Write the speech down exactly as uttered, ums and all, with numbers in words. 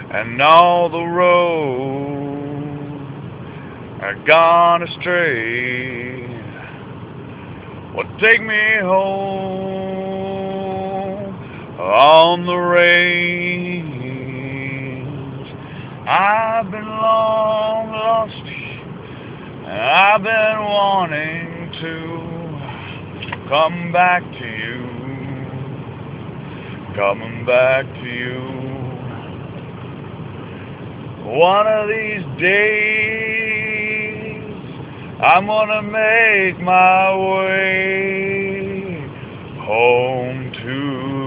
and all the roads are gone astray. Well, take me home on the range. I've been long lost, and I've been wanting to come back to you, coming back to you. One of these days, I'm gonna make my way home to